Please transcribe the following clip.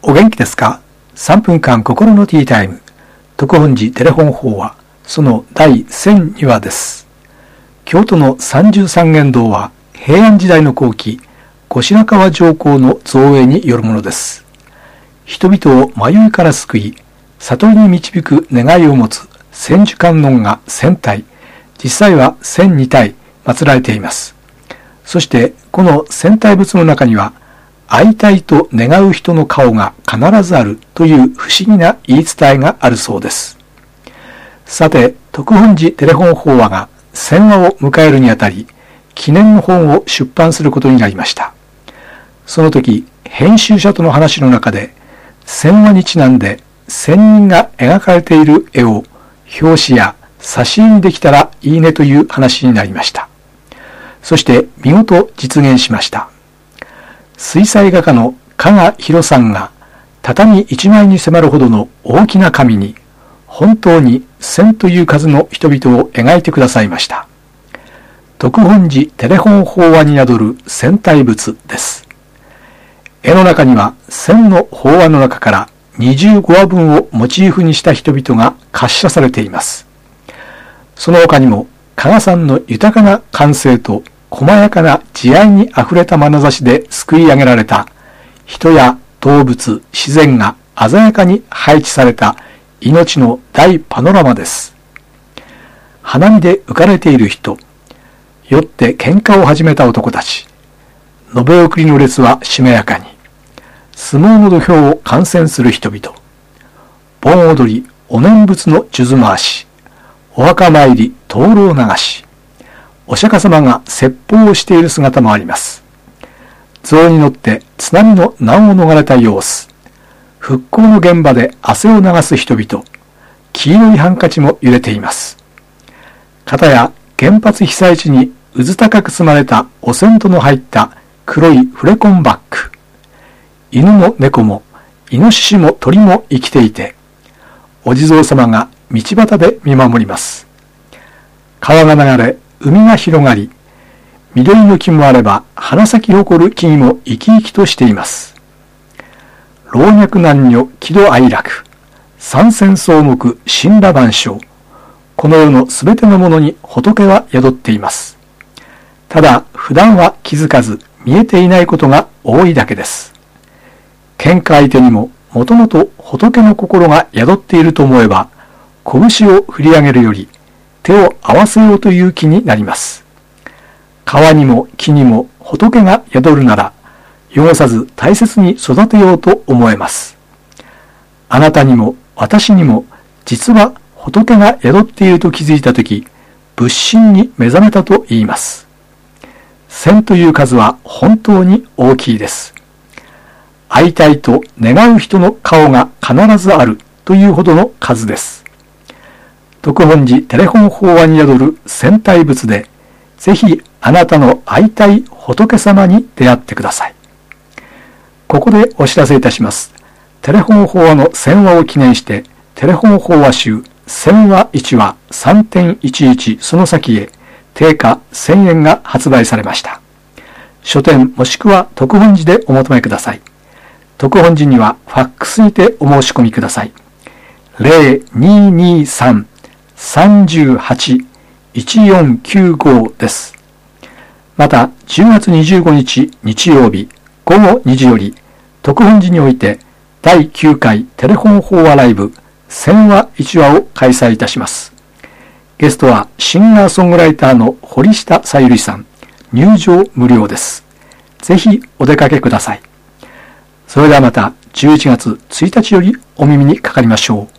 お元気ですか？ 3 分間心のティータイム。徳本寺テレフォン法話、その第1002話です。京都の三十三間堂は平安時代の後期、後白河上皇の造営によるものです。人々を迷いから救い、悟りに導く願いを持つ千手観音が1000体、実際は1002体祀られています。そしてこの1000体仏の中には、会いたいと願う人の顔が必ずあるという不思議な言い伝えがあるそうです。さて、徳本寺テレフォン法話が1000話を迎えるにあたり、記念の本を出版することになりました。その時、編集者との話の中で、1000話にちなんで1000人が描かれている絵を表紙や挿絵にできたらいいねという話になりました。そして見事実現しました。水彩画家の加賀弘さんが畳一枚に迫るほどの大きな紙に本当に1000という数の人々を描いてくださいました。徳本寺テレフォン法話に宿る1000体仏です。絵の中には1000の法話の中から25話分をモチーフにした人々が活写されています。その他にも加賀さんの豊かな感性と細やかな慈愛にあふれた眼差しですくい上げられた人や動物、自然が鮮やかに配置された命の大パノラマです。花見で浮かれている人、酔って喧嘩を始めた男たち、延べ送りの列はしめやかに、相撲の土俵を観戦する人々、盆踊り、お念仏の数珠回し、お墓参り、灯籠流し、お釈迦様が説法をしている姿もあります。象に乗って津波の難を逃れた様子、復興の現場で汗を流す人々、黄色いハンカチも揺れています。片や原発被災地にうず高く積まれたお線香の入った黒いフレコンバッグ。犬も猫もイノシシも鳥も生きていて、お地蔵様が道端で見守ります。川が流れ、海が広がり、緑の木もあれば花咲き誇る木々も生き生きとしています。老若男女喜怒哀楽、三千草木森羅万象、この世のすべてのものに仏は宿っています。ただ普段は気づかず見えていないことが多いだけです。喧嘩相手にももともと仏の心が宿っていると思えば、拳を振り上げるより手を合わせようという気になります。川にも木にも仏が宿るなら、汚さず大切に育てようと思えます。あなたにも私にも実は仏が宿っていると気づいたとき、仏心に目覚めたと言います。1000という数は本当に大きいです。会いたいと願う人の顔が必ずあるというほどの数です。徳本寺テレフォン法話に宿る1000体仏で、ぜひあなたの会いたい仏様に出会ってください。ここでお知らせいたします。テレフォン法話の1000話を記念して、テレフォン法話集1000話1話 3.11 その先へ定価1000円が発売されました。書店もしくは徳本寺でお求めください。徳本寺にはファックスにてお申し込みください。0223-38-1495 です。また、10月25日日曜日午後2時より、徳本寺において第9回テレフォン法話ライブ1000話1話を開催いたします。ゲストはシンガーソングライターの堀下さゆりさん。入場無料です。ぜひお出かけください。それではまた11月1日よりお耳にかかりましょう。